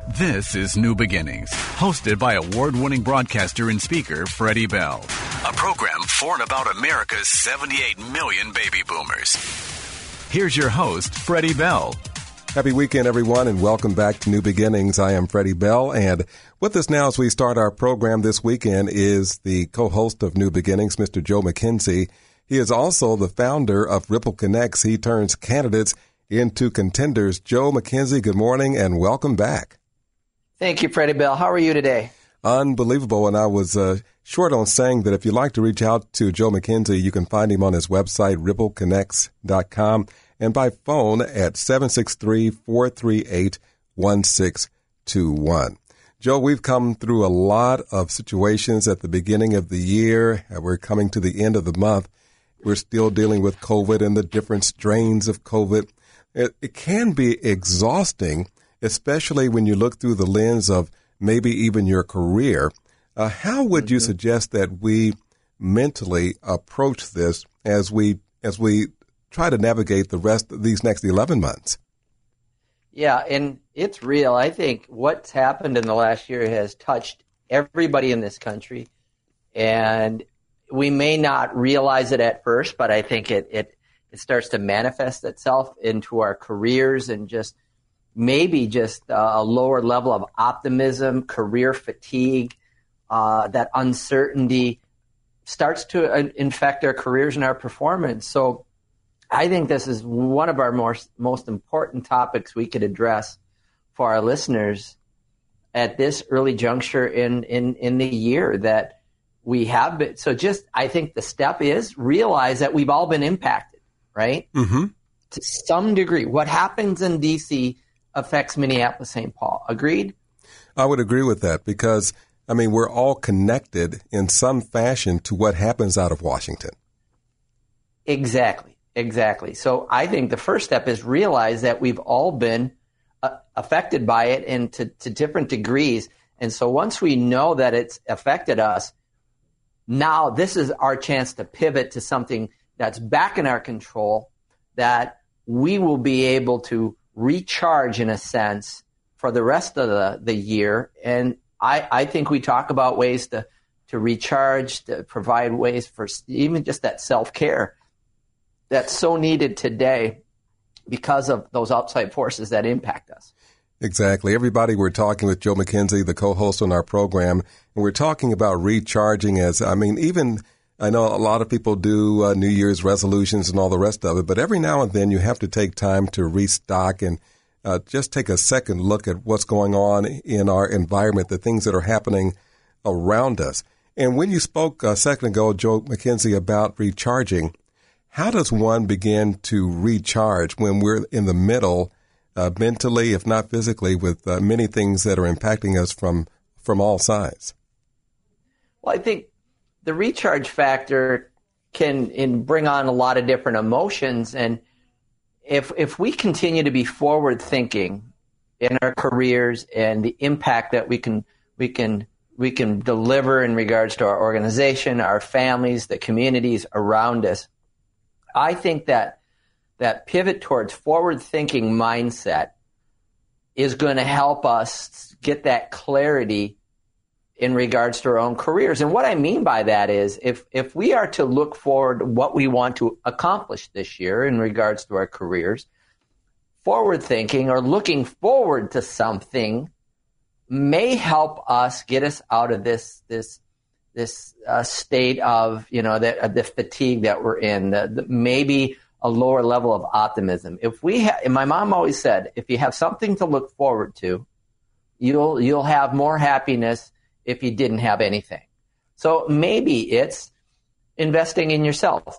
This is New Beginnings, hosted by award-winning broadcaster and speaker Freddie Bell. A program for and about America's 78 million baby boomers. Here's your host, Freddie Bell. Happy weekend, everyone, and welcome back to New Beginnings. I am Freddie Bell, and with us now as we start our program this weekend is the co-host of New Beginnings, Mr. Joe McKenzie. He is also the founder of Ripple Connects. He turns candidates into contenders. Joe McKenzie, good morning and welcome back. Thank you, Freddie Bell. How are you today? Unbelievable. And I was short on saying that if you'd like to reach out to Joe McKenzie, you can find him on his website, rippleconnects.com, and by phone at 763-438-1621. Joe, we've come through a lot of situations at the beginning of the year. We're coming to the end of the month. We're still dealing with COVID and the different strains of COVID. It can be exhausting, especially when you look through the lens of maybe even your career. How would you suggest that we mentally approach this as we try to navigate the rest of these next 11 months? Yeah, and it's real. I think what's happened in the last year has touched everybody in this country, and we may not realize it at first, but I think it starts to manifest itself into our careers and just maybe just a lower level of optimism, career fatigue, that uncertainty starts to infect our careers and our performance. So I think this is one of our most important topics we could address for our listeners at this early juncture in the year that we have been. So just, I think the step is realize that we've all been impacted, right? Mm-hmm. To some degree. What happens in D.C. affects Minneapolis, St. Paul. Agreed? I would agree with that because, I mean, we're all connected in some fashion to what happens out of Washington. Exactly. So I think the first step is realize that we've all been affected by it and to different degrees. And so once we know that it's affected us, now this is our chance to pivot to something that's back in our control, that we will be able to recharge in a sense for the rest of the year. And I think we talk about ways to recharge, to provide ways for even just that self-care that's so needed today because of those outside forces that impact us. Exactly. Everybody, we're talking with Joe McKenzie, the co-host on our program, and we're talking about recharging I know a lot of people do New Year's resolutions and all the rest of it, but every now and then you have to take time to restock and just take a second look at what's going on in our environment, the things that are happening around us. And when you spoke a second ago, Joe McKenzie, about recharging, how does one begin to recharge when we're in the middle, mentally, if not physically, with many things that are impacting us from all sides? Well, I think the recharge factor can bring on a lot of different emotions. And if we continue to be forward thinking in our careers and the impact that we can deliver in regards to our organization, our families, the communities around us, I think that pivot towards forward-thinking mindset is going to help us get that clarity in regards to our own careers. And what I mean by that is if we are to look forward to what we want to accomplish this year in regards to our careers, forward-thinking or looking forward to something may help us get us out of this state of, the fatigue that we're in, maybe a lower level of optimism. And my mom always said, if you have something to look forward to, you'll have more happiness if you didn't have anything. So maybe it's investing in yourself.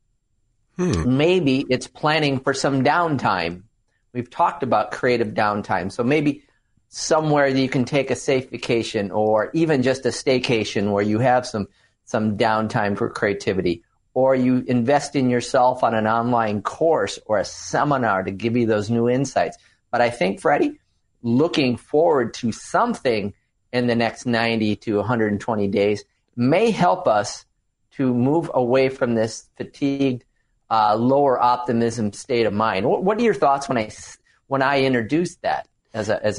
Maybe it's planning for some downtime. We've talked about creative downtime. So maybe somewhere you can take a safe vacation or even just a staycation where you have some downtime for creativity, or you invest in yourself on an online course or a seminar to give you those new insights. But I think, Freddie, looking forward to something in the next 90 to 120 days may help us to move away from this fatigued, lower optimism state of mind. What are your thoughts when I introduced that as a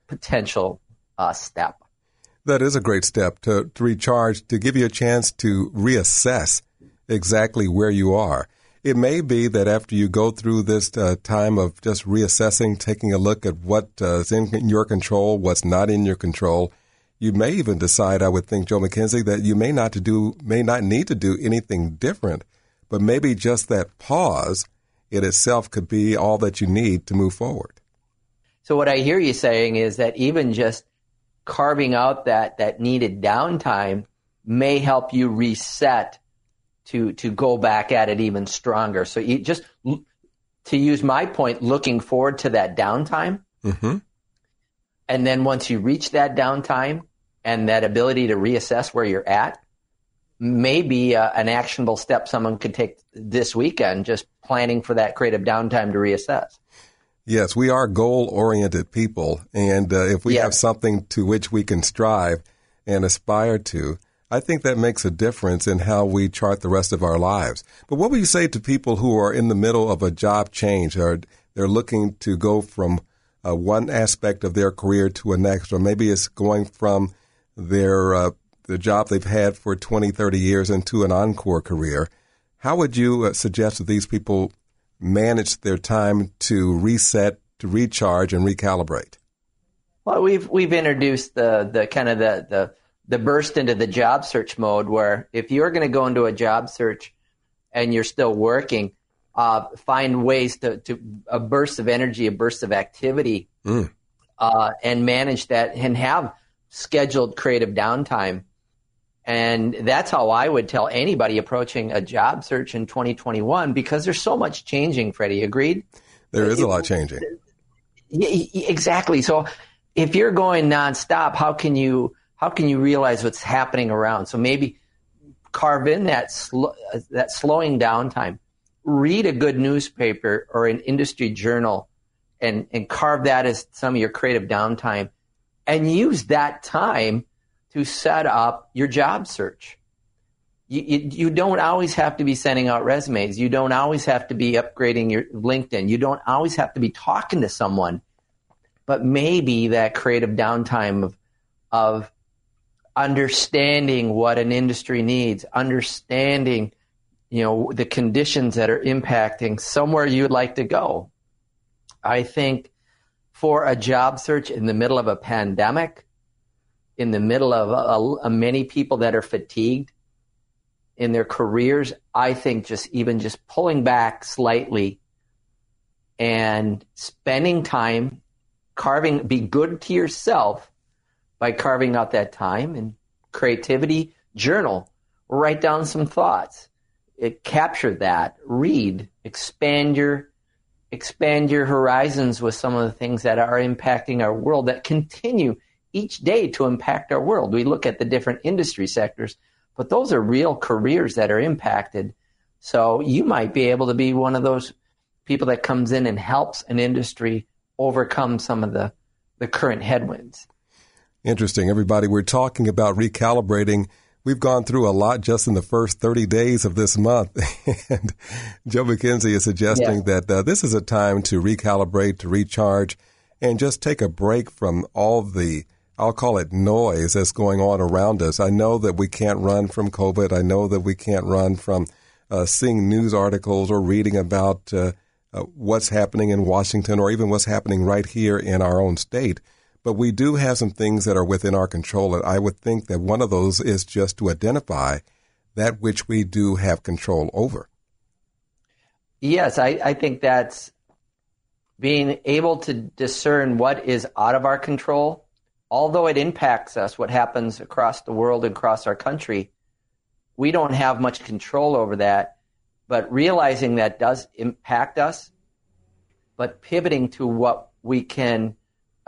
potential step. That is a great step to recharge, to give you a chance to reassess exactly where you are. It may be that after you go through this time of just reassessing, taking a look at what is in your control, what's not in your control, you may even decide, I would think, Joe McKenzie, that you may not need to do anything different, but maybe just that pause in itself could be all that you need to move forward. So what I hear you saying is that even just carving out that needed downtime may help you reset to go back at it even stronger. So you just, to use my point, looking forward to that downtime. Mm-hmm. And then once you reach that downtime and that ability to reassess where you're at, maybe an actionable step someone could take this weekend, just planning for that creative downtime to reassess. Yes, we are goal-oriented people, and if we have something to which we can strive and aspire to, I think that makes a difference in how we chart the rest of our lives. But what would you say to people who are in the middle of a job change, or they're looking to go from one aspect of their career to a next, or maybe it's going from the job they've had for 20, 30 years into an encore career? How would you suggest that these people manage their time to reset, to recharge, and recalibrate? Well, we've introduced the kind of the burst into the job search mode, where if you're going to go into a job search and you're still working, find ways to a burst of energy, a burst of activity, and manage that and have scheduled creative downtime. And that's how I would tell anybody approaching a job search in 2021, because there's so much changing, Freddie. Agreed? There is a lot changing. Exactly. So if you're going nonstop, how can you realize what's happening around? So maybe carve in that slowing down time. Read a good newspaper or an industry journal and carve that as some of your creative downtime, and use that time to set up your job search. You don't always have to be sending out resumes. You don't always have to be upgrading your LinkedIn. You don't always have to be talking to someone. But maybe that creative downtime of understanding what an industry needs, understanding, the conditions that are impacting somewhere you'd like to go. I think for a job search in the middle of a pandemic, in the middle of many people that are fatigued in their careers, I think just pulling back slightly and spending time be good to yourself by carving out that time and creativity, journal, write down some thoughts, capture that, read, expand your horizons with some of the things that are impacting our world, that continue each day to impact our world. We look at the different industry sectors, but those are real careers that are impacted. So you might be able to be one of those people that comes in and helps an industry overcome some of the current headwinds. Interesting. Everybody, we're talking about recalibrating. We've gone through a lot just in the first 30 days of this month. And Joe McKenzie is suggesting that this is a time to recalibrate, to recharge, and just take a break from all the, I'll call it noise that's going on around us. I know that we can't run from COVID. I know that we can't run from seeing news articles or reading about what's happening in Washington or even what's happening right here in our own state. But we do have some things that are within our control. And I would think that one of those is just to identify that which we do have control over. Yes, I think that's being able to discern what is out of our control. Although it impacts us, what happens across the world and across our country, we don't have much control over that. But realizing that does impact us, but pivoting to what we can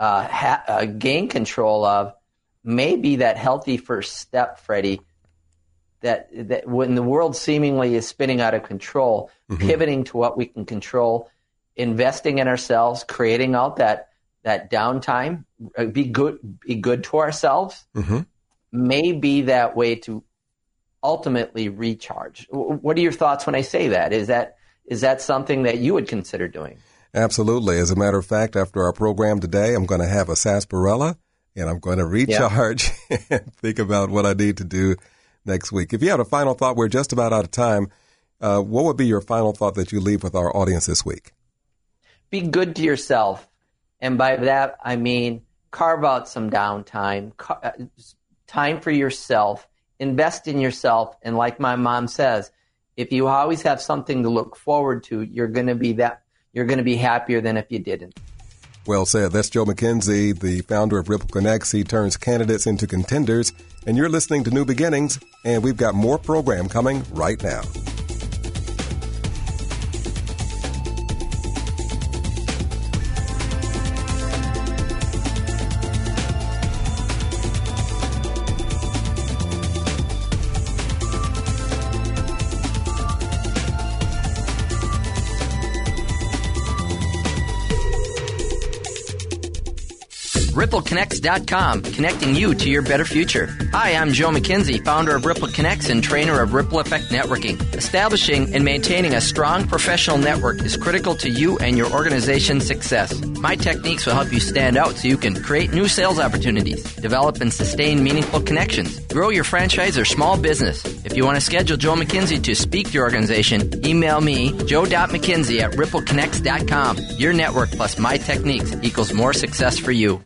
gain control of may be that healthy first step, Freddie, that when the world seemingly is spinning out of control, pivoting to what we can control, investing in ourselves, creating out that downtime, be good to ourselves, may be that way to ultimately recharge. What are your thoughts when I say that? Is that something that you would consider doing? Absolutely. As a matter of fact, after our program today, I'm going to have a sarsaparilla, and I'm going to recharge and think about what I need to do next week. If you have a final thought, we're just about out of time. What would be your final thought that you leave with our audience this week? Be good to yourself. And by that, I mean carve out some downtime, time for yourself, invest in yourself. And like my mom says, if you always have something to look forward to, you're going to be happier than if you didn't. Well said. That's Joe McKenzie, the founder of Ripple Connects. He turns candidates into contenders. And you're listening to New Beginnings, and we've got more program coming right now. RippleConnects.com, connecting you to your better future. Hi, I'm Joe McKenzie, founder of Ripple Connects and trainer of Ripple Effect Networking. Establishing and maintaining a strong professional network is critical to you and your organization's success. My techniques will help you stand out so you can create new sales opportunities, develop and sustain meaningful connections, grow your franchise or small business. If you want to schedule Joe McKenzie to speak to your organization, email me, joe.mckenzie@rippleconnects.com. Your network plus my techniques equals more success for you.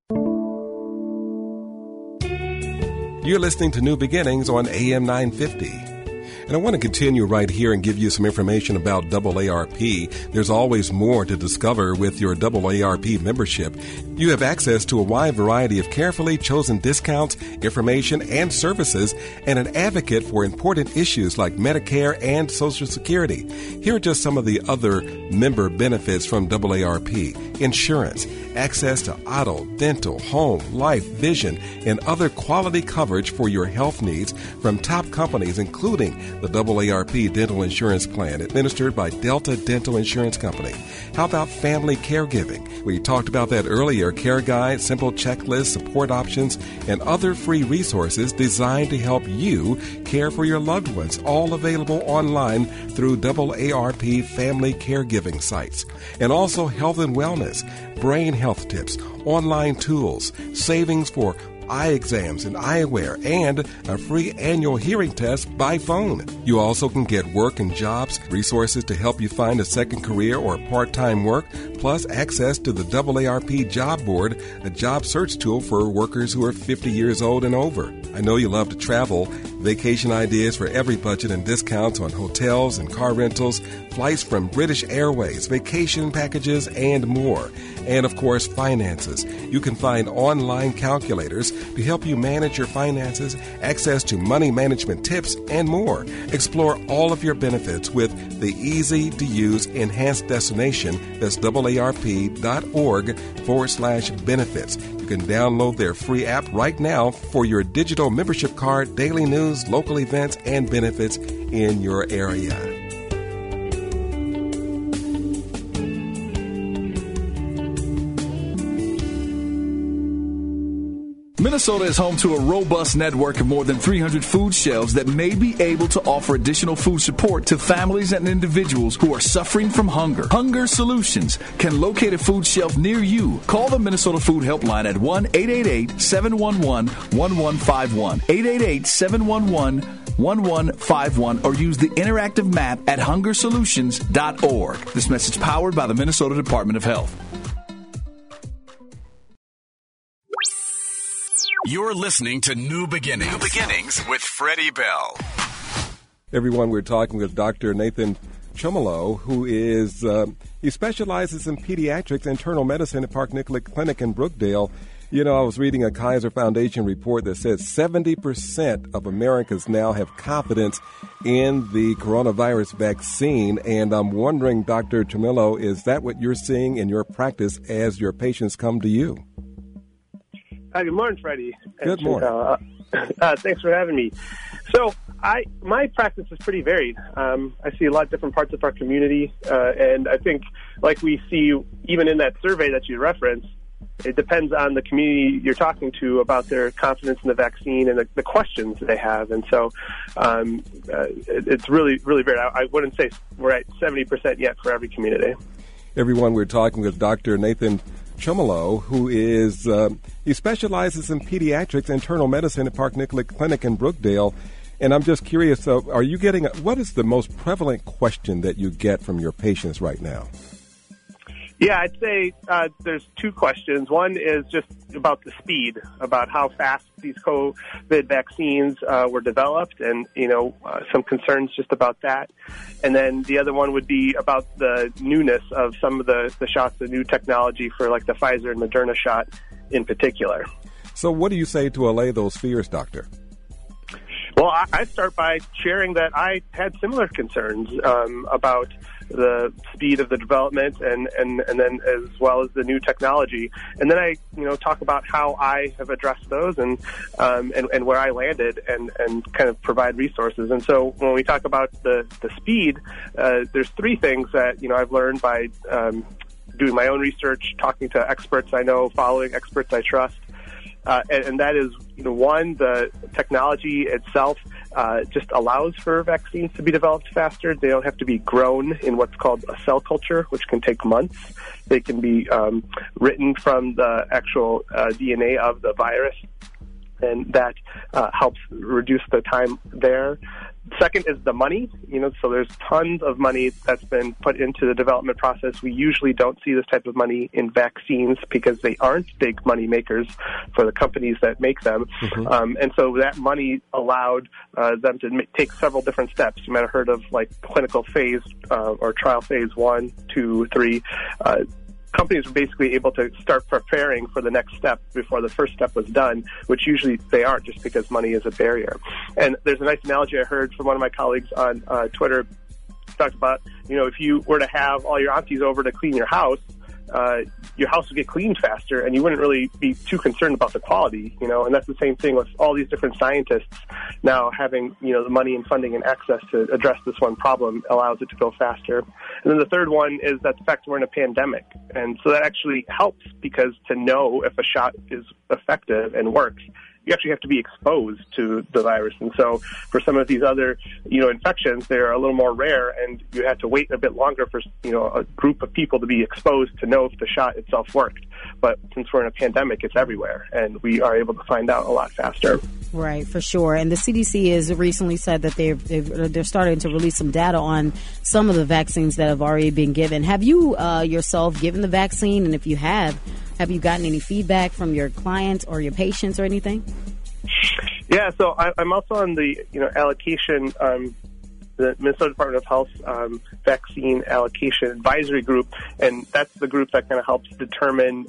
You're listening to New Beginnings on AM 950. And I want to continue right here and give you some information about AARP. There's always more to discover with your AARP membership. You have access to a wide variety of carefully chosen discounts, information, and services, and an advocate for important issues like Medicare and Social Security. Here are just some of the other member benefits from AARP. Insurance, access to auto, dental, home, life, vision, and other quality coverage for your health needs from top companies, including the AARP Dental Insurance Plan, administered by Delta Dental Insurance Company. How about family caregiving? We talked about that earlier. Care guides, simple checklists, support options, and other free resources designed to help you care for your loved ones, all available online through AARP family caregiving sites. And also health and wellness, brain health tips, online tools, savings for eye exams and eyewear, and a free annual hearing test by phone. You also can get work and jobs, resources to help you find a second career or part-time work, plus access to the AARP Job Board, a job search tool for workers who are 50 years old and over. I know you love to travel. Vacation ideas for every budget and discounts on hotels and car rentals, flights from British Airways, vacation packages, and more. And, of course, finances. You can find online calculators to help you manage your finances, access to money management tips, and more. Explore all of your benefits with the easy-to-use enhanced destination. That's AARP.org/benefits. You can download their free app right now for your digital membership card, daily news, local events, and benefits in your area. Minnesota is home to a robust network of more than 300 food shelves that may be able to offer additional food support to families and individuals who are suffering from hunger. Hunger Solutions can locate a food shelf near you. Call the Minnesota Food Helpline at 1-888-711-1151, 888-711-1151, or use the interactive map at hungersolutions.org. This message powered by the Minnesota Department of Health. You're listening to New Beginnings. New Beginnings with Freddie Bell. Everyone, we're talking with Dr. Nathan Chumolo, who is, he specializes in pediatrics, internal medicine at Park Nicollet Clinic in Brookdale. You know, I was reading a Kaiser Foundation report that says 70% of Americans now have confidence in the coronavirus vaccine. And I'm wondering, Dr. Chumolo, is that what you're seeing in your practice as your patients come to you? Hi, good morning, Freddie. Good morning. Thanks for having me. So my practice is pretty varied. I see a lot of different parts of our community, and I think, like we see even in that survey that you referenced, it depends on the community you're talking to about their confidence in the vaccine and the questions they have. And so it's really, really varied. I wouldn't say we're at 70% yet for every community. Everyone, we're talking with Dr. Nathan Chomolo, who is, he specializes in pediatrics, internal medicine at Park Nicollet Clinic in Brookdale. And I'm just curious, are you getting, what is the most prevalent question that you get from your patients right now? Yeah, I'd say there's two questions. One is just about the speed, about how fast these COVID vaccines were developed, and some concerns just about that. And then the other one would be about the newness of some of the shots, the new technology for like the Pfizer and Moderna shot in particular. So what do you say to allay those fears, Doctor? Well, I start by sharing that I had similar concerns about the speed of the development and then as well as the new technology. And then I, talk about how I have addressed those and where I landed and kind of provide resources. And so when we talk about the speed, there's three things that, I've learned by doing my own research, talking to experts I know, following experts I trust. And that is, one, the technology itself just allows for vaccines to be developed faster. They don't have to be grown in what's called a cell culture, which can take months. They can be written from the actual DNA of the virus, and that helps reduce the time there. Second is the money, so there's tons of money that's been put into the development process. We usually don't see this type of money in vaccines because they aren't big money makers for the companies that make them. Mm-hmm. And so that money allowed them to take several different steps. You might have heard of like clinical phase or trial phase 1, 2, 3. Companies were basically able to start preparing for the next step before the first step was done, which usually they aren't just because money is a barrier. And there's a nice analogy I heard from one of my colleagues on Twitter. Talked about, if you were to have all your aunties over to clean your house would get cleaned faster, and you wouldn't really be too concerned about the quality, and that's the same thing with all these different scientists now having, the money and funding and access to address this one problem allows it to go faster. And then the third one is that the fact we're in a pandemic, and so that actually helps because to know if a shot is effective and works, you actually have to be exposed to the virus. And so for some of these other, infections, they're a little more rare, and you have to wait a bit longer for, a group of people to be exposed to know if the shot itself worked. But since we're in a pandemic, it's everywhere, and we are able to find out a lot faster. Right, for sure. And the CDC has recently said that they're starting to release some data on some of the vaccines that have already been given. Have you yourself given the vaccine? And if you have you gotten any feedback from your clients or your patients or anything? Yeah, so I'm also on the allocation, the Minnesota Department of Health vaccine allocation advisory group, and that's the group that kind of helps determine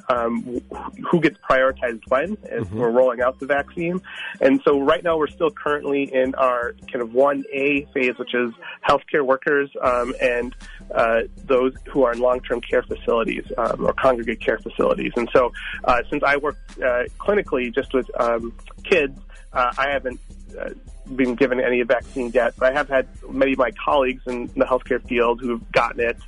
who gets prioritized when as we're rolling out the vaccine. And so right now we're still currently in our kind of 1A phase, which is healthcare workers and those who are in long-term care facilities or congregate care facilities. And so since I work clinically just with kids, I haven't been given any vaccines yet, but I have had many of my colleagues in the healthcare field who have gotten it.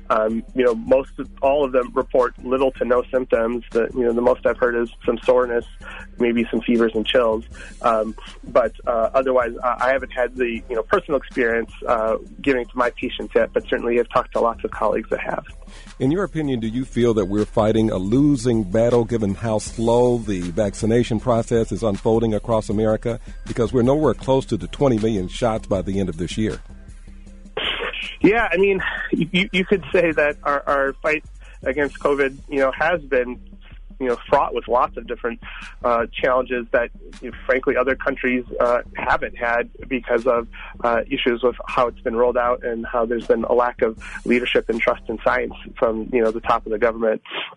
All of them report little to no symptoms. The most I've heard is some soreness, maybe some fevers and chills. But otherwise, I haven't had the personal experience giving to my patients yet, but certainly I've talked to lots of colleagues that have. In your opinion, do you feel that we're fighting a losing battle given how slow the vaccination process is unfolding across America? Because we're nowhere close to the 20 million shots by the end of this year. Yeah, I mean, you could say that our fight against COVID, has been, fraught with lots of different challenges that, frankly, other countries haven't had because of issues with how it's been rolled out and how there's been a lack of leadership and trust in science from, the top of the government.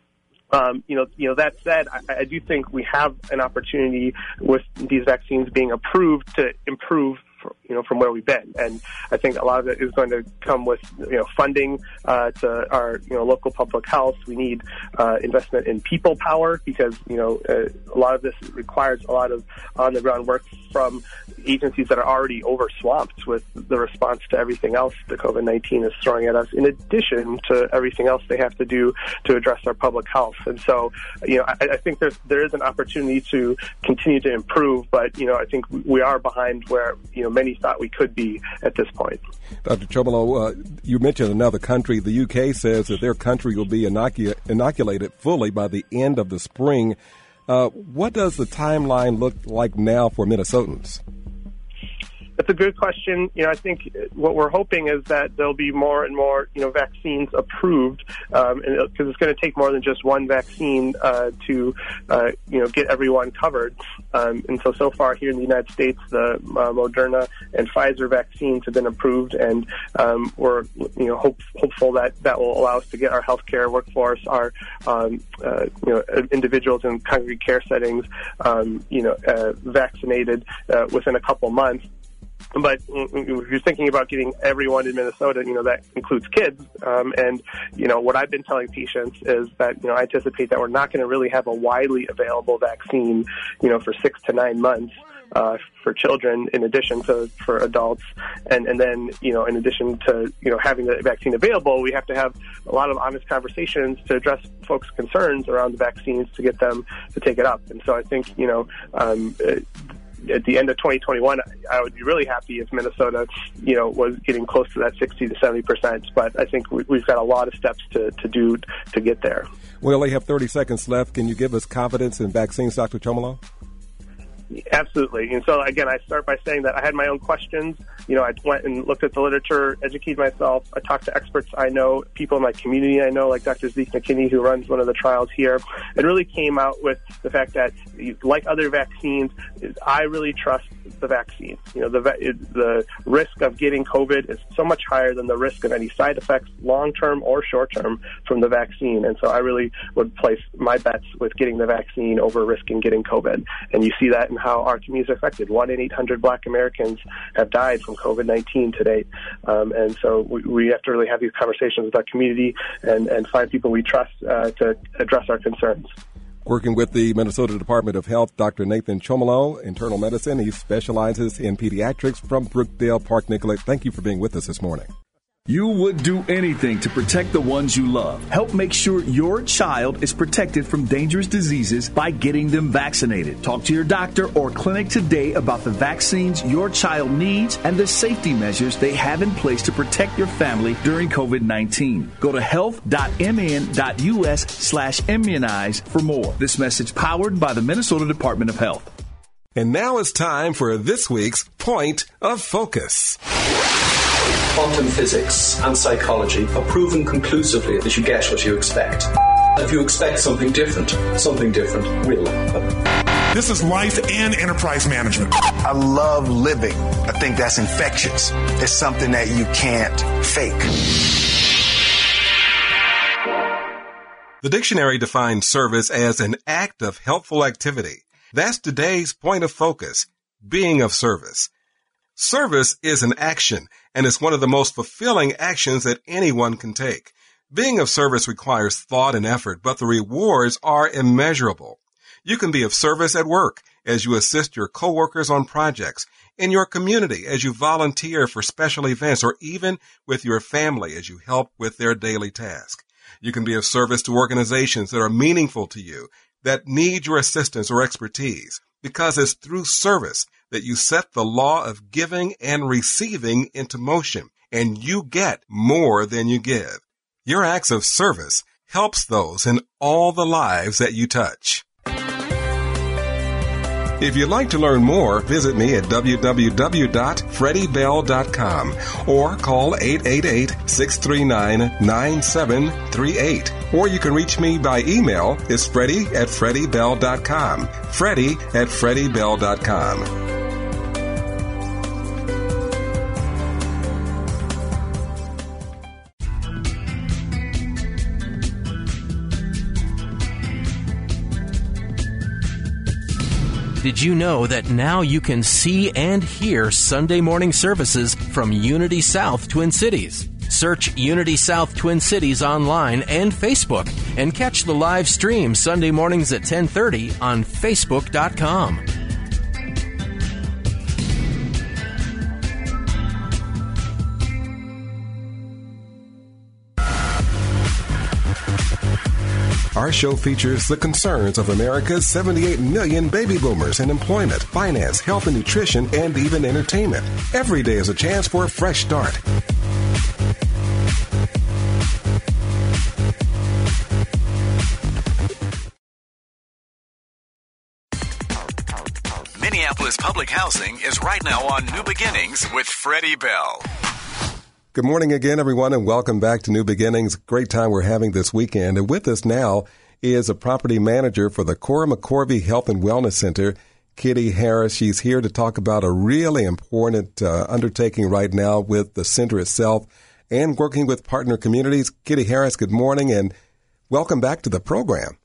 That said, I do think we have an opportunity with these vaccines being approved to improve from where we've been. And I think a lot of it is going to come with, funding to our, local public health. We need investment in people power because, a lot of this requires a lot of on-the-ground work from agencies that are already over-swamped with the response to everything else that COVID-19 is throwing at us, in addition to everything else they have to do to address our public health. And so, I think there is an opportunity to continue to improve, but, I think we are behind where, many thought we could be at this point. Dr. Chomolo, you mentioned another country. The UK says that their country will be inoculated fully by the end of the spring. What does the timeline look like now for Minnesotans? That's a good question. I think what we're hoping is that there'll be more and more, vaccines approved, because it's going to take more than just one vaccine to get everyone covered. And so far here in the United States, the Moderna and Pfizer vaccines have been approved, and we're hopeful that will allow us to get our healthcare workforce, our individuals in congregate care settings, vaccinated within a couple months. But if you're thinking about getting everyone in Minnesota, that includes kids. And what I've been telling patients is that, I anticipate that we're not going to really have a widely available vaccine, for 6 to 9 months. For children, in addition to for adults, and then in addition to having the vaccine available, we have to have a lot of honest conversations to address folks' concerns around the vaccines to get them to take it up. And so I think at the end of 2021, I would be really happy if Minnesota, was getting close to that 60 to 70%. But I think we've got a lot of steps to do to get there. We only have 30 seconds left. Can you give us confidence in vaccines, Dr. Chomolo? Absolutely. And so, again, I start by saying that I had my own questions. I went and looked at the literature, educated myself. I talked to experts I know, people in my community I know, like Dr. Zeke McKinney, who runs one of the trials here, and really came out with the fact that, like other vaccines, I really trust the vaccine. The risk of getting COVID is so much higher than the risk of any side effects, long-term or short-term, from the vaccine. And so I really would place my bets with getting the vaccine over risking getting COVID. And you see that in how our communities are affected. 1 in 800 Black Americans have died from COVID-19 to date. And so we have to really have these conversations with our community and find people we trust to address our concerns. Working with the Minnesota Department of Health, Dr. Nathan Chomolo, internal medicine. He specializes in pediatrics from Brookdale Park Nicollet. Thank you for being with us this morning. You would do anything to protect the ones you love. Help make sure your child is protected from dangerous diseases by getting them vaccinated. Talk to your doctor or clinic today about the vaccines your child needs and the safety measures they have in place to protect your family during COVID-19. Go to health.mn.us/immunize for more. This message powered by the Minnesota Department of Health. And now it's time for this week's Point of Focus. Quantum physics and psychology have proven conclusively that you get what you expect. If you expect something different will happen. This is life and enterprise management. I love living. I think that's infectious. It's something that you can't fake. The dictionary defines service as an act of helpful activity. That's today's point of focus, being of service. Service is an action, and it's one of the most fulfilling actions that anyone can take. Being of service requires thought and effort, but the rewards are immeasurable. You can be of service at work as you assist your coworkers on projects, in your community as you volunteer for special events, or even with your family as you help with their daily task. You can be of service to organizations that are meaningful to you, that need your assistance or expertise, because it's through service that you set the law of giving and receiving into motion, and you get more than you give. Your acts of service helps those in all the lives that you touch. If you'd like to learn more, visit me at www.freddybell.com or call 888-639-9738. Or you can reach me by email. It's Freddie@freddybell.com. Freddie@freddybell.com. Did you know that now you can see and hear Sunday morning services from Unity South Twin Cities? Search Unity South Twin Cities online and Facebook and catch the live stream Sunday mornings at 10:30 on Facebook.com. Our show features the concerns of America's 78 million baby boomers in employment, finance, health and nutrition, and even entertainment. Every day is a chance for a fresh start. Minneapolis Public Housing is right now on New Beginnings with Freddie Bell. Good morning again, everyone, and welcome back to New Beginnings. Great time we're having this weekend. And with us now is a property manager for the Cora McCorvey Health and Wellness Center, Kitty Harris. She's here to talk about a really important undertaking right now with the center itself and working with partner communities. Kitty Harris, good morning, and welcome back to the program.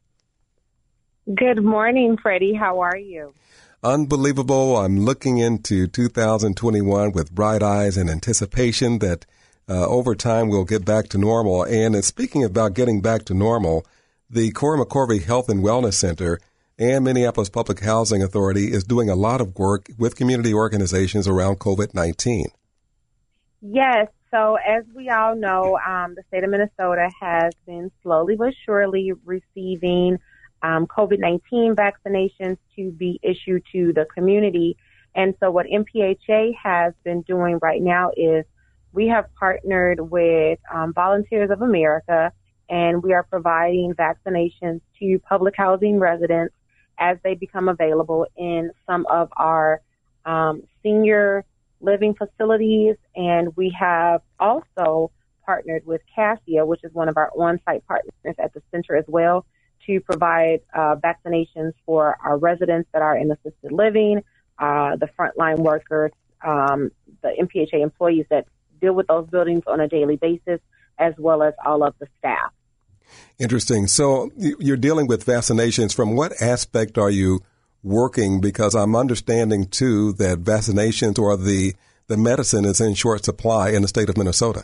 Good morning, Freddie. How are you? Unbelievable. I'm looking into 2021 with bright eyes and anticipation that over time we'll get back to normal. And speaking about getting back to normal, the Cora McCorvey Health and Wellness Center and Minneapolis Public Housing Authority is doing a lot of work with community organizations around COVID-19. Yes. So as we all know, the state of Minnesota has been slowly but surely receiving COVID-19 vaccinations to be issued to the community. And so what MPHA has been doing right now is we have partnered with Volunteers of America, and we are providing vaccinations to public housing residents as they become available in some of our senior living facilities. And we have also partnered with CASIA, which is one of our on-site partners at the center as well, to provide vaccinations for our residents that are in assisted living, the frontline workers, the MPHA employees that deal with those buildings on a daily basis, as well as all of the staff. Interesting. So you're dealing with vaccinations. From what aspect are you working? Because I'm understanding, too, that vaccinations or the medicine is in short supply in the state of Minnesota.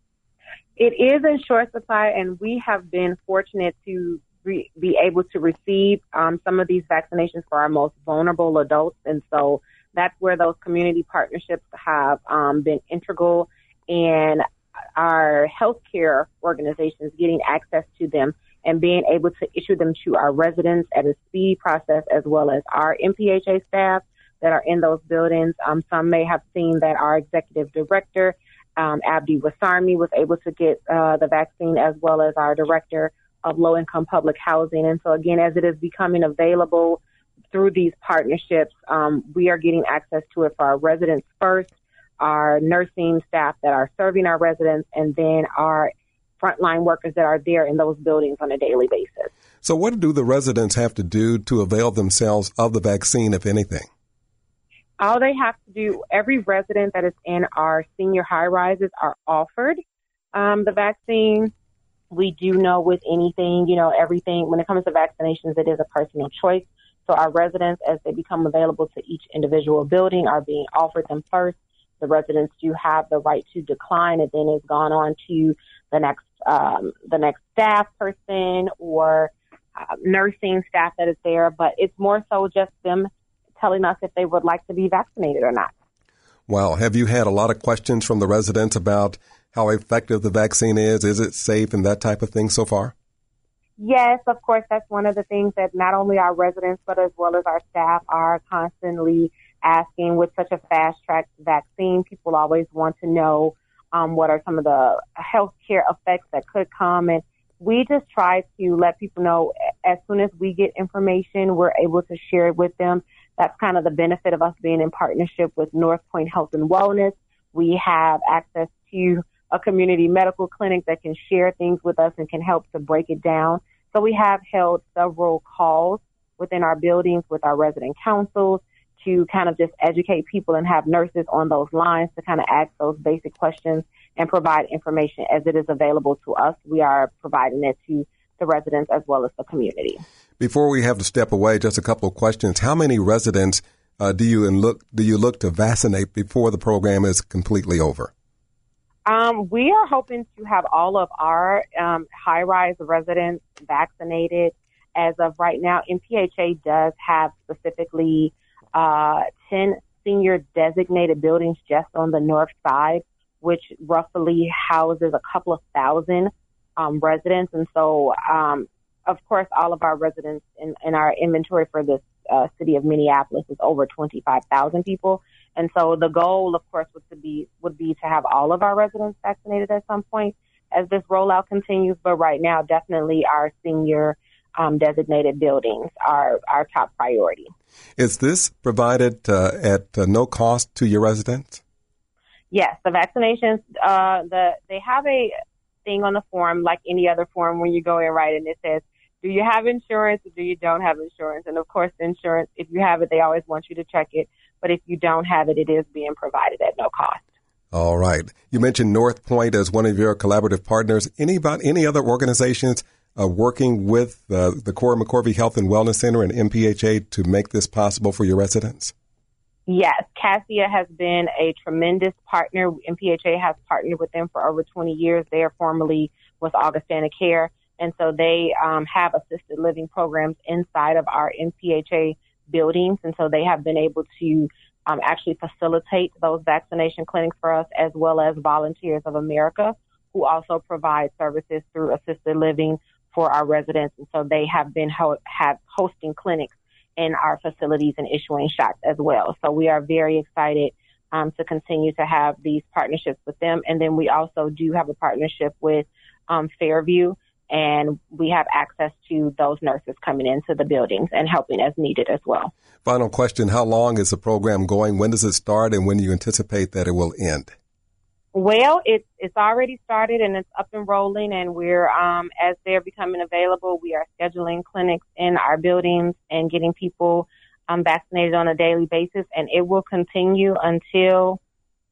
It is in short supply, and we have been fortunate to be able to receive some of these vaccinations for our most vulnerable adults. And so that's where those community partnerships have been integral, and our healthcare organizations getting access to them and being able to issue them to our residents at a speedy process, as well as our MPHA staff that are in those buildings. Some may have seen that our executive director, Abdi Wasarmi, was able to get the vaccine, as well as our director of low-income public housing. And so, again, as it is becoming available through these partnerships, we are getting access to it for our residents first, our nursing staff that are serving our residents, and then our frontline workers that are there in those buildings on a daily basis. So what do the residents have to do to avail themselves of the vaccine, if anything? All they have to do, every resident that is in our senior high-rises are offered the vaccine. We do know with anything, everything, when it comes to vaccinations, it is a personal choice. So our residents, as they become available to each individual building, are being offered them first. The residents do have the right to decline, and then it's gone on to the next staff person or nursing staff that is there. But it's more so just them telling us if they would like to be vaccinated or not. Wow. Have you had a lot of questions from the residents about how effective the vaccine is? Is it safe and that type of thing so far? Yes, of course. That's one of the things that not only our residents, but as well as our staff are constantly asking. With such a fast-track vaccine, people always want to know what are some of the healthcare effects that could come. And we just try to let people know as soon as we get information, we're able to share it with them. That's kind of the benefit of us being in partnership with North Point Health and Wellness. We have access to a community medical clinic that can share things with us and can help to break it down. So we have held several calls within our buildings with our resident councils to kind of just educate people and have nurses on those lines to kind of ask those basic questions and provide information as it is available to us. We are providing it to the residents as well as the community. Before we have to step away, just a couple of questions. How many residents do you look to vaccinate before the program is completely over? We are hoping to have all of our high-rise residents vaccinated. As of right now, MPHA does have specifically 10 senior designated buildings just on the north side, which roughly houses a couple of thousand residents. And so of course, all of our residents in our inventory for this city of Minneapolis is over 25,000 people. And so the goal, of course, would be to have all of our residents vaccinated at some point as this rollout continues. But right now, definitely our senior designated buildings are our top priority. Is this provided at no cost to your residents? Yes, the vaccinations, they have a thing on the form like any other form when you go in, right, and it says, do you have insurance or do you don't have insurance? And, of course, the insurance, if you have it, they always want you to check it. But if you don't have it, it is being provided at no cost. All right. You mentioned North Point as one of your collaborative partners. Any other organizations working with the Cora McCorvey Health and Wellness Center and MPHA to make this possible for your residents? Yes, CASIA has been a tremendous partner. MPHA has partnered with them for over 20 years. They are formerly with Augustana Care, and so they have assisted living programs inside of our MPHA buildings, and so they have been able to actually facilitate those vaccination clinics for us, as well as Volunteers of America, who also provide services through assisted living for our residents. And so they have been hosting clinics in our facilities and issuing shots as well. So we are very excited to continue to have these partnerships with them. And then we also do have a partnership with Fairview, and we have access to those nurses coming into the buildings and helping as needed as well. Final question, how long is the program going? When does it start, and when do you anticipate that it will end? Well, it's already started and it's up and rolling, and we're as they're becoming available, we are scheduling clinics in our buildings and getting people vaccinated on a daily basis, and it will continue until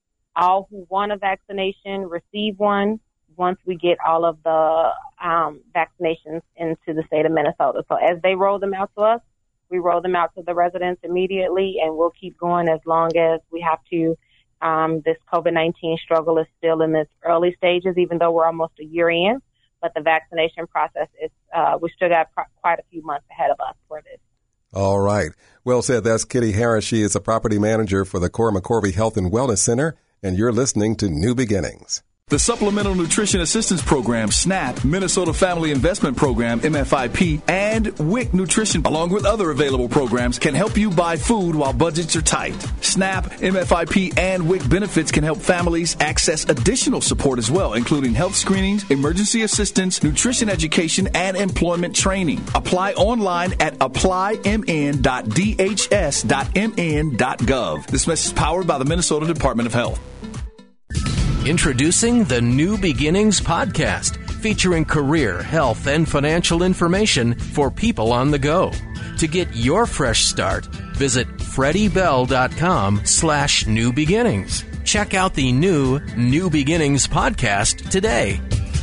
all who want a vaccination receive one once we get all of the vaccinations into the state of Minnesota. So as they roll them out to us, we roll them out to the residents immediately, and we'll keep going as long as we have to. This COVID-19 struggle is still in its early stages, even though we're almost a year in. But the vaccination process is, we still got quite a few months ahead of us for this. All right. Well said. That's Kitty Harris. She is a property manager for the Cora McCorvey Health and Wellness Center, and you're listening to New Beginnings. The Supplemental Nutrition Assistance Program, SNAP, Minnesota Family Investment Program, MFIP, and WIC Nutrition, along with other available programs, can help you buy food while budgets are tight. SNAP, MFIP, and WIC benefits can help families access additional support as well, including health screenings, emergency assistance, nutrition education, and employment training. Apply online at applymn.dhs.mn.gov. This message is powered by the Minnesota Department of Health. Introducing the New Beginnings podcast, featuring career, health, and financial information for people on the go. To get your fresh start, visit freddybell.com/New Beginnings. Check out the New Beginnings podcast today.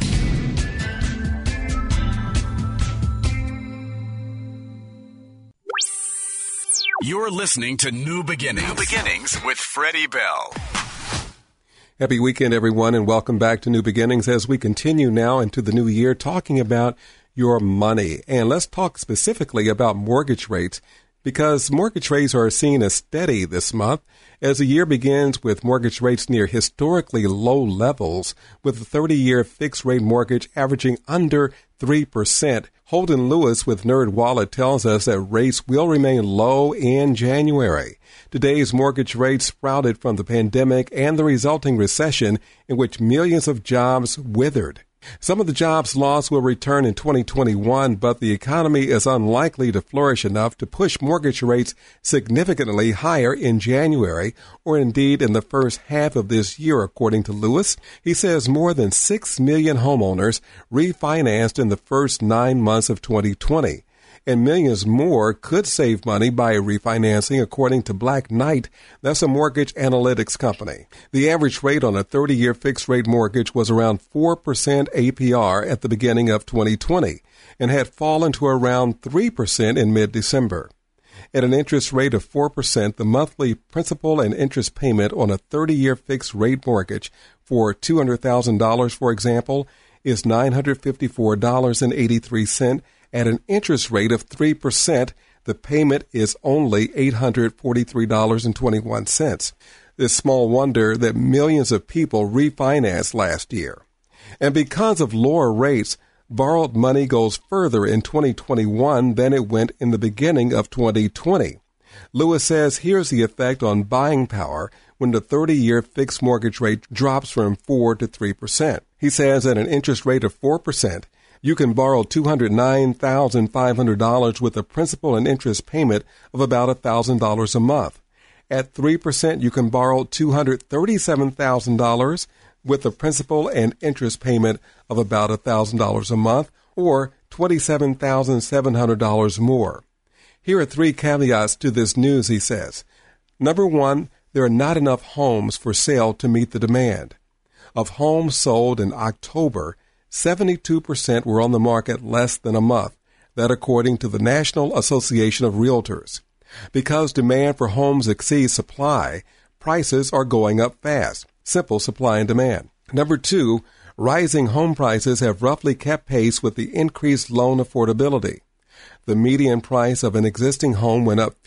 You're listening to New Beginnings. New Beginnings with Freddie Bell. Happy weekend, everyone, and welcome back to New Beginnings as we continue now into the new year talking about your money. And let's talk specifically about mortgage rates, because mortgage rates are seen as steady this month as the year begins with mortgage rates near historically low levels, with a 30-year fixed-rate mortgage averaging under 3%. Holden Lewis with NerdWallet tells us that rates will remain low in January. Today's mortgage rates sprouted from the pandemic and the resulting recession in which millions of jobs withered. Some of the jobs lost will return in 2021, but the economy is unlikely to flourish enough to push mortgage rates significantly higher in January or indeed in the first half of this year, according to Lewis. He says more than 6 million homeowners refinanced in the first 9 months of 2020. And millions more could save money by refinancing, according to Black Knight. That's a mortgage analytics company. The average rate on a 30-year fixed-rate mortgage was around 4% APR at the beginning of 2020 and had fallen to around 3% in mid-December. At an interest rate of 4%, the monthly principal and interest payment on a 30-year fixed-rate mortgage for $200,000, for example, is $954.83. At an interest rate of 3%, the payment is only $843.21. It's small wonder that millions of people refinanced last year. And because of lower rates, borrowed money goes further in 2021 than it went in the beginning of 2020. Lewis says here's the effect on buying power when the 30-year fixed mortgage rate drops from 4 to 3%. He says at an interest rate of 4%, you can borrow $209,500 with a principal and interest payment of about $1,000 a month. At 3%, you can borrow $237,000 with a principal and interest payment of about $1,000 a month, or $27,700 more. Here are 3 caveats to this news, he says. Number 1, there are not enough homes for sale to meet the demand. Of homes sold in October, 72% were on the market less than a month, that according to the National Association of Realtors. Because demand for homes exceeds supply, prices are going up fast. Simple supply and demand. Number 2, rising home prices have roughly kept pace with the increased loan affordability. The median price of an existing home went up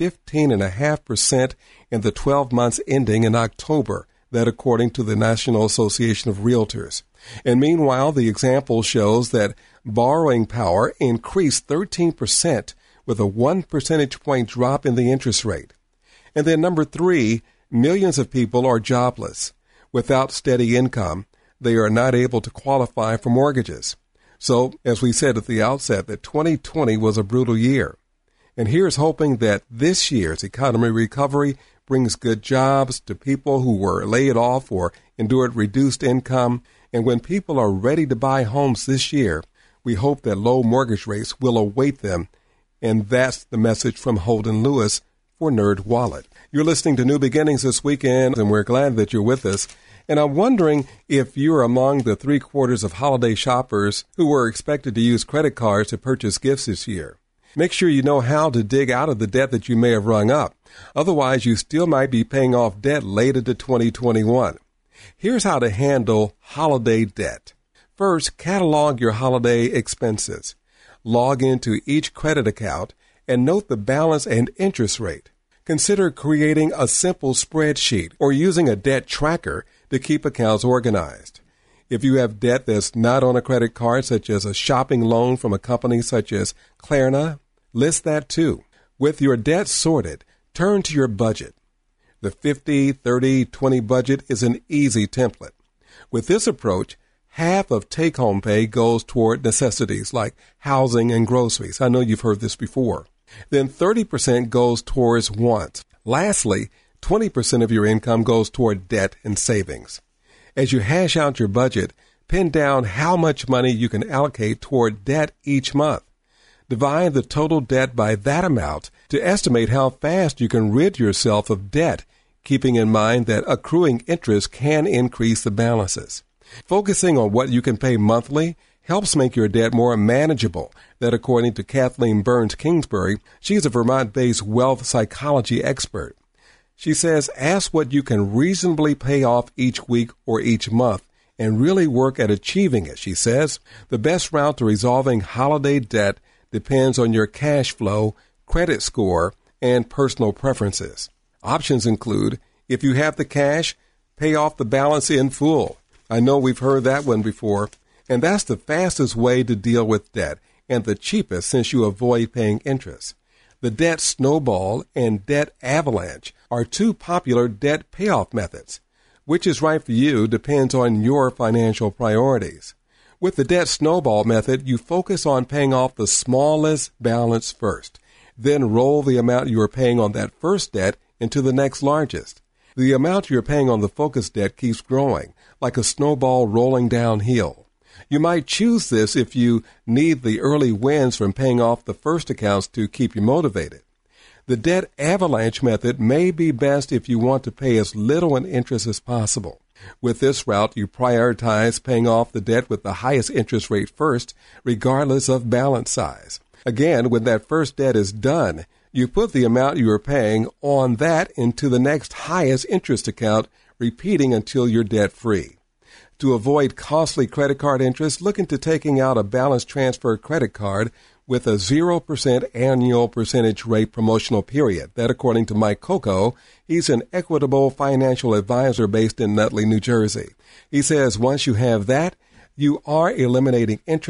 15.5% in the 12 months ending in October, that according to the National Association of Realtors. And meanwhile, the example shows that borrowing power increased 13% with a 1 percentage point drop in the interest rate. And then number 3, millions of people are jobless. Without steady income, they are not able to qualify for mortgages. So, as we said at the outset, that 2020 was a brutal year. And here's hoping that this year's economy recovery brings good jobs to people who were laid off or endured reduced income. And when people are ready to buy homes this year, we hope that low mortgage rates will await them. And that's the message from Holden Lewis for NerdWallet. You're listening to New Beginnings this weekend, and we're glad that you're with us. And I'm wondering if you're among the 3/4 of holiday shoppers who were expected to use credit cards to purchase gifts this year. Make sure you know how to dig out of the debt that you may have rung up. Otherwise, you still might be paying off debt late into 2021. Here's how to handle holiday debt. First, catalog your holiday expenses. Log into each credit account and note the balance and interest rate. Consider creating a simple spreadsheet or using a debt tracker to keep accounts organized. If you have debt that's not on a credit card, such as a shopping loan from a company such as Klarna, list that too. With your debt sorted, turn to your budget. The 50, 30, 20 budget is an easy template. With this approach, half of take-home pay goes toward necessities like housing and groceries. I know you've heard this before. Then 30% goes towards wants. Lastly, 20% of your income goes toward debt and savings. As you hash out your budget, pin down how much money you can allocate toward debt each month. Divide the total debt by that amount to estimate how fast you can rid yourself of debt, keeping in mind that accruing interest can increase the balances. Focusing on what you can pay monthly helps make your debt more manageable. That according to Kathleen Burns Kingsbury, she's a Vermont-based wealth psychology expert. She says, ask what you can reasonably pay off each week or each month and really work at achieving it, she says. The best route to resolving holiday debt depends on your cash flow, credit score, and personal preferences. Options include, if you have the cash, pay off the balance in full. I know we've heard that one before, and that's the fastest way to deal with debt and the cheapest since you avoid paying interest. The debt snowball and debt avalanche are two popular debt payoff methods. Which is right for you depends on your financial priorities. With the debt snowball method, you focus on paying off the smallest balance first, then roll the amount you are paying on that first debt into the next largest. The amount you're paying on the focus debt keeps growing, like a snowball rolling downhill. You might choose this if you need the early wins from paying off the first accounts to keep you motivated. The debt avalanche method may be best if you want to pay as little in interest as possible. With this route, you prioritize paying off the debt with the highest interest rate first, regardless of balance size. Again, when that first debt is done, you put the amount you are paying on that into the next highest interest account, repeating until you're debt-free. To avoid costly credit card interest, look into taking out a balance transfer credit card with a 0% annual percentage rate promotional period. That according to Mike Coco. He's an Equitable financial advisor based in Nutley, New Jersey. He says once you have that, you are eliminating interest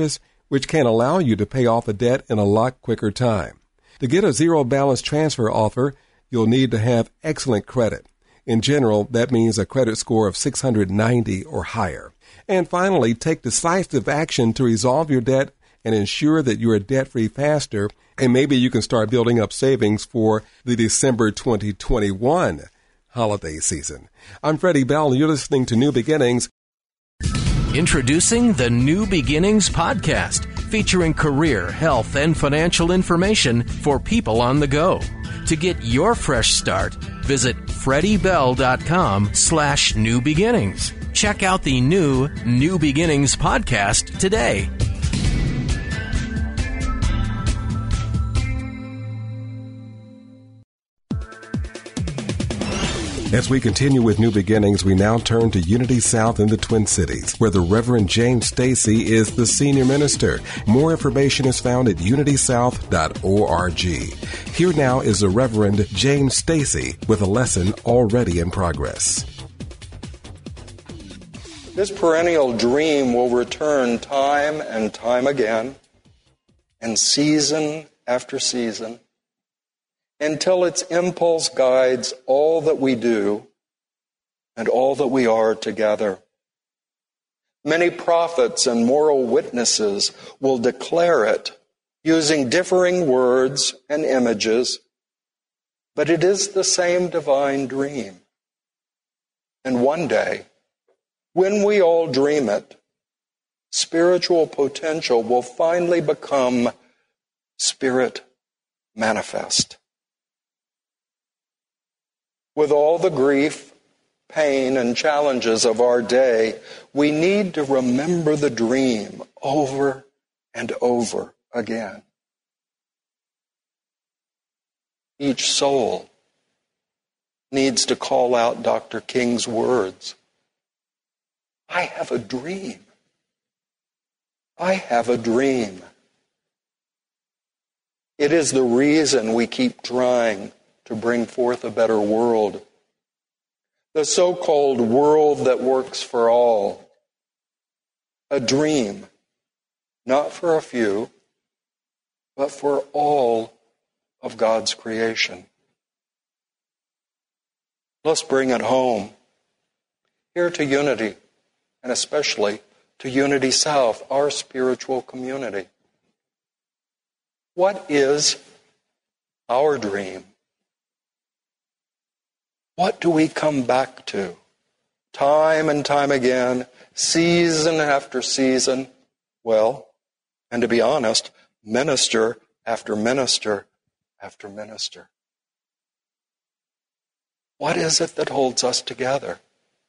which can allow you to pay off a debt in a lot quicker time. To get a zero balance transfer offer, you'll need to have excellent credit. In general, that means a credit score of 690 or higher. And finally, take decisive action to resolve your debt and ensure that you are debt-free faster, and maybe you can start building up savings for the December 2021 holiday season. I'm Freddie Bell, and you're listening to New Beginnings. Introducing the New Beginnings podcast, featuring career, health, and financial information for people on the go. To get your fresh start, visit FreddieBell.com/New Beginnings. Check out the New Beginnings podcast today. As we continue with New Beginnings, we now turn to Unity South in the Twin Cities, where the Reverend James Stacy is the senior minister. More information is found at unitysouth.org. Here now is the Reverend James Stacy with a lesson already in progress. This perennial dream will return time and time again, and season after season, until its impulse guides all that we do and all that we are together. Many prophets and moral witnesses will declare it using differing words and images, but it is the same divine dream. And one day, when we all dream it, spiritual potential will finally become spirit manifest. With all the grief, pain, and challenges of our day, we need to remember the dream over and over again. Each soul needs to call out Dr. King's words. I have a dream. I have a dream. It is the reason we keep trying to bring forth a better world. The so-called world that works for all. A dream, not for a few, but for all of God's creation. Let's bring it home. Here to Unity, and especially to Unity South, our spiritual community. What is our dream? What do we come back to? Time and time again, season after season. Well, and to be honest, minister after minister after minister. What is it that holds us together?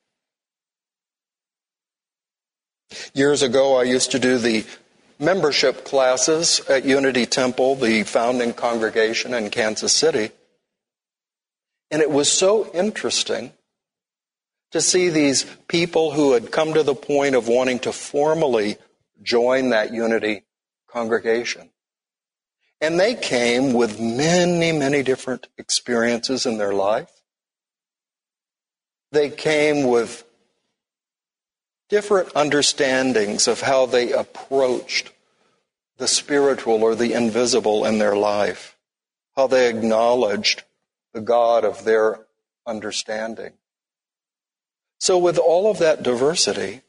Years ago, I used to do the membership classes at Unity Temple, the founding congregation in Kansas City. And it was so interesting to see these people who had come to the point of wanting to formally join that Unity congregation. And they came with many, many different experiences in their life. They came with different understandings of how they approached the spiritual or the invisible in their life, how they acknowledged the God of their understanding. So with all of that diversity,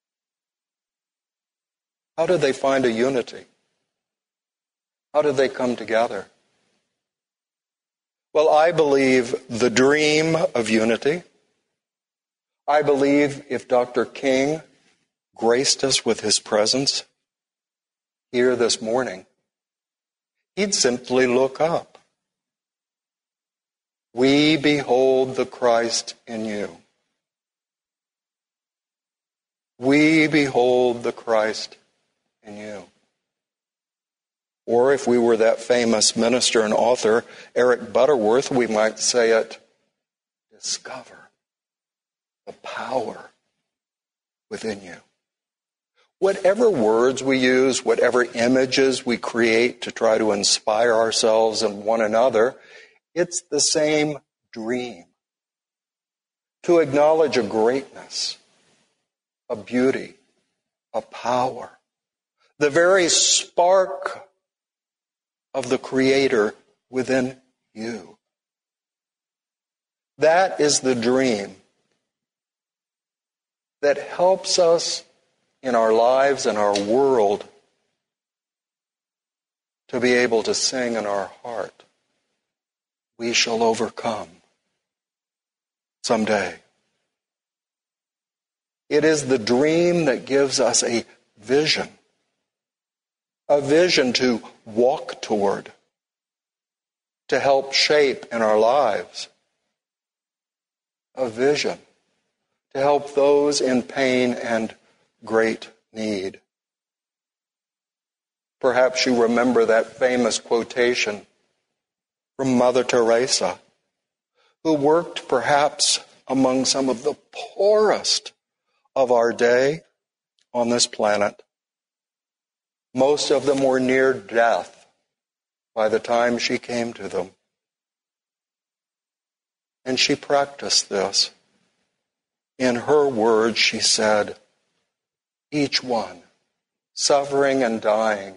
how did they find a unity? How did they come together? Well, I believe the dream of unity. I believe if Dr. King graced us with his presence here this morning, he'd simply look up. We behold the Christ in you. We behold the Christ in you. Or if we were that famous minister and author, Eric Butterworth, we might say it, discover the power within you. Whatever words we use, whatever images we create to try to inspire ourselves and one another, it's the same dream. To acknowledge a greatness, a beauty, a power the very spark of the Creator within you. That is the dream that helps us in our lives and our world to be able to sing in our heart, we shall overcome someday. It is the dream that gives us a vision to walk toward, to help shape in our lives, a vision to help those in pain and great need. Perhaps you remember that famous quotation from Mother Teresa, who worked perhaps among some of the poorest of our day on this planet. Most of them were near death by the time she came to them. And she practiced this. In her words, she said, each one, suffering and dying,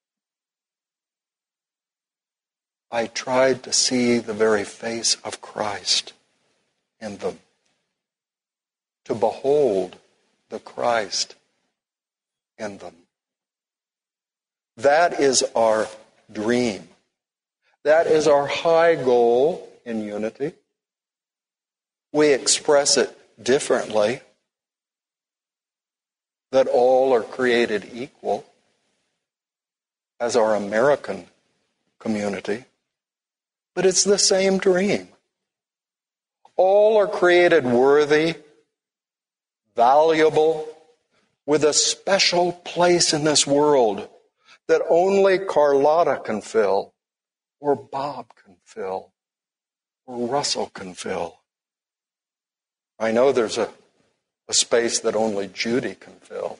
I tried to see the very face of Christ in them, to behold the Christ in them. That is our dream. That is our high goal in unity. We express it differently, that all are created equal as our American community. But it's the same dream. All are created worthy, valuable, with a special place in this world that only Carlotta can fill, or Bob can fill, or Russell can fill. I know there's a space that only Judy can fill.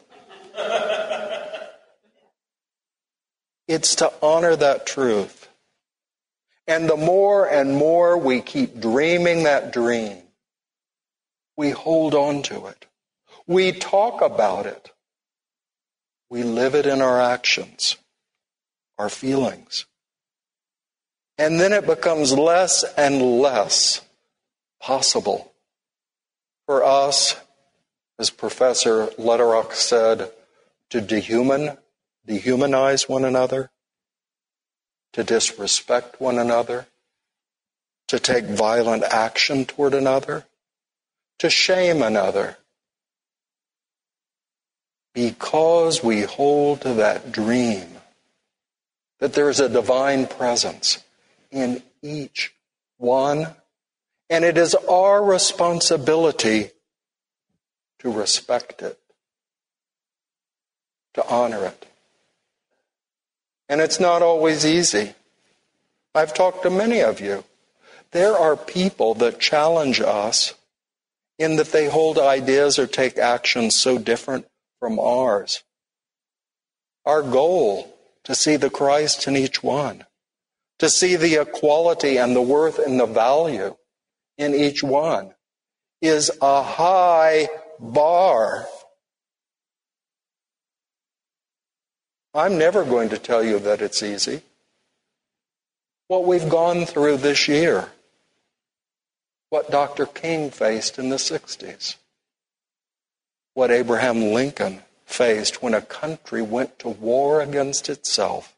It's to honor that truth. And the more and more we keep dreaming that dream, we hold on to it. We talk about it. We live it in our actions, our feelings. And then it becomes less and less possible for us, as Professor Lederach said, to dehumanize one another, to disrespect one another, to take violent action toward another, to shame another. Because we hold to that dream that there is a divine presence in each one, and it is our responsibility to respect it, to honor it. And it's not always easy. I've talked to many of you. There are people that challenge us in that they hold ideas or take actions so different from ours. Our goal, to see the Christ in each one, to see the equality and the worth and the value in each one, is a high bar. I'm never going to tell you that it's easy. What we've gone through this year, what Dr. King faced in the 60s, what Abraham Lincoln faced when a country went to war against itself.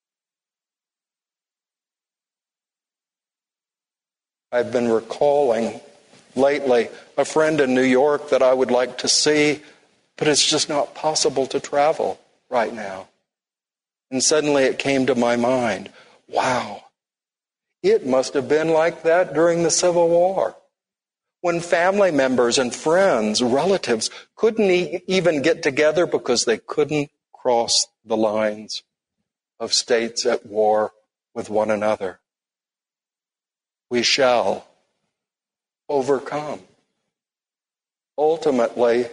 I've been recalling lately a friend in New York that I would like to see, but it's just not possible to travel right now. And suddenly it came to my mind, wow, it must have been like that during the Civil War, when family members and friends, relatives, couldn't even get together because they couldn't cross the lines of states at war with one another. We shall overcome. Ultimately,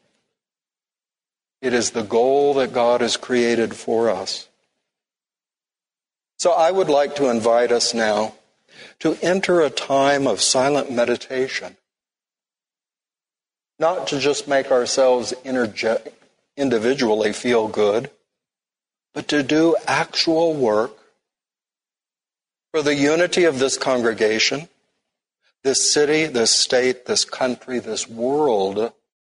it is the goal that God has created for us. So I would like to invite us now to enter a time of silent meditation. Not to just make ourselves individually feel good, but to do actual work for the unity of this congregation, this city, this state, this country, this world.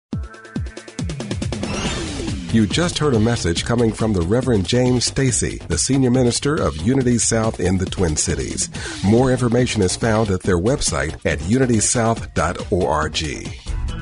You just heard a message coming from the Reverend James Stacy, the Senior Minister of Unity South in the Twin Cities. More information is found at their website at unitysouth.org.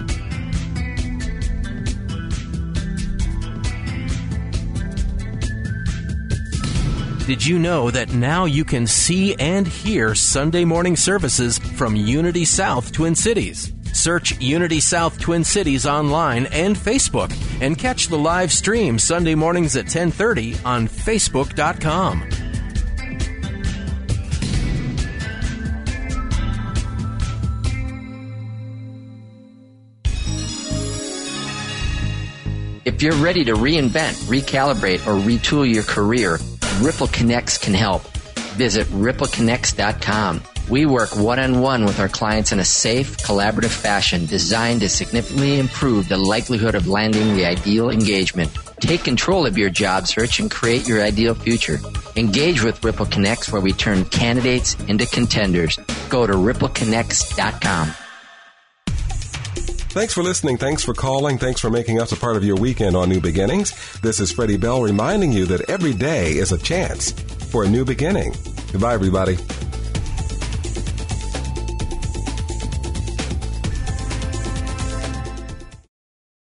Did you know that now you can see and hear Sunday morning services from Unity South Twin Cities? Search Unity South Twin Cities online and Facebook and catch the live stream Sunday mornings at 10:30 on Facebook.com. If you're ready to reinvent, recalibrate, or retool your career, Ripple Connects can help. Visit rippleconnects.com. We work one-on-one with our clients in a safe, collaborative fashion designed to significantly improve the likelihood of landing the ideal engagement. Take control of your job search and create your ideal future. Engage with Ripple Connects, where we turn candidates into contenders. Go to rippleconnects.com. Thanks for listening. Thanks for calling. Thanks for making us a part of your weekend on New Beginnings. This is Freddie Bell reminding you that every day is a chance for a new beginning. Goodbye, everybody.